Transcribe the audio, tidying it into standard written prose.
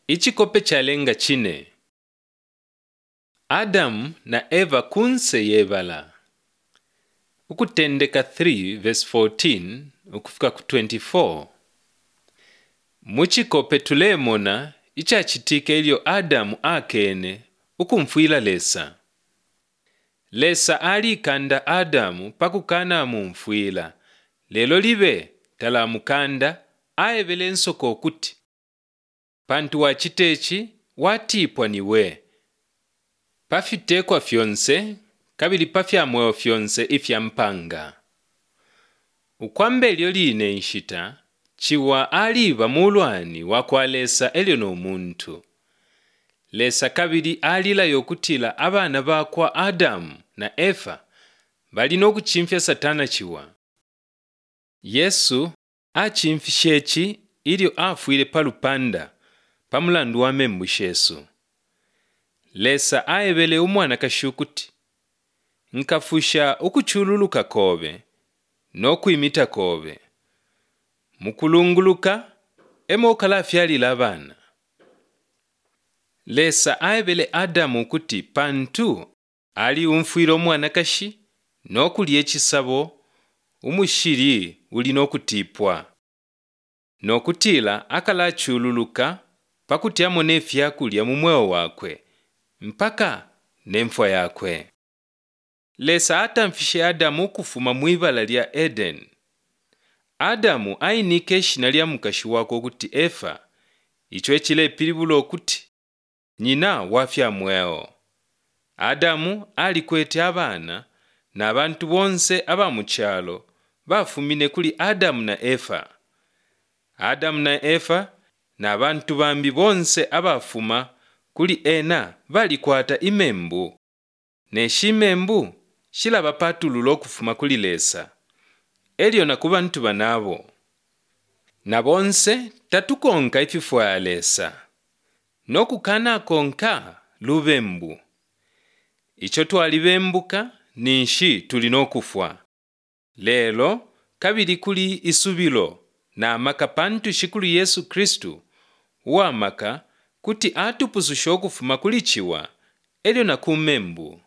Ichikope chalenga chine. Adamu na Eva kunse yebala. Ukutendeka 3 verse 14 ukufika ku 24. Muchikope tulemona ichachitika ilio Adamu akene ukumfuila Lesa. Lesa alikanda Adamu pakukana mumfuila. Lelo libe talamukanda aebele nsoko kuti. Pantu wachitechi watipwa niwe. Pafitekwa fyonse, kabili pafyamweo fyonse ifya mpanga. Ukwambe elio line nshita, chiwa aliba mulwani wakwa Lesa elio no muntu. Lesa kabili alila yokutila abana bakwa Adamu na Eva, bali no kuchimfya Satana chiwa. Yesu achimfishechi ilio afuile palupanda, pamulandu wa membushesu. Lesa aebele umwana kashukuti. Nkafusha ukuchululuka kobe, no kuimita kobe. Mukulunguluka, emokala fyalila abana. Lesa aebele Adamu kuti pantu, ali umfuilo umwana kashi, no kulie chisabo, umushiri uli no kutipwa. No kutila akala chululuka, pakutia monefi ya kulia mumweo wakwe, mpaka nemfwa yakwe. Lesa atamfishe Adamu kufuma mwibala lia Eden. Adamu ainike shina lia mukashi wako kuti Eva, icho echile pilibulo kuti, nyina wafya mweo. Adamu alikwete abana, na abantu bonse abamuchalo, bafumine kuli Adamu na Eva. Adamu na Eva, na abantu bambi bonse abafuma, kuli ena balikwata imembu. Neshimembu, shilaba patululo kufuma kuli Lesa. Elio na kubantu banabo. Na bonse, tatukonka ififwa ya Lesa. Nokukana konka, lubembu. Icho tualibembuka, ninshi tulinokufwa. Lelo, kabili kuli isubilo, na amaka pantu shikulu Yesu Kristu, uamaka kuti atupuzusho kufuma kulichiwa, elio na kumembu.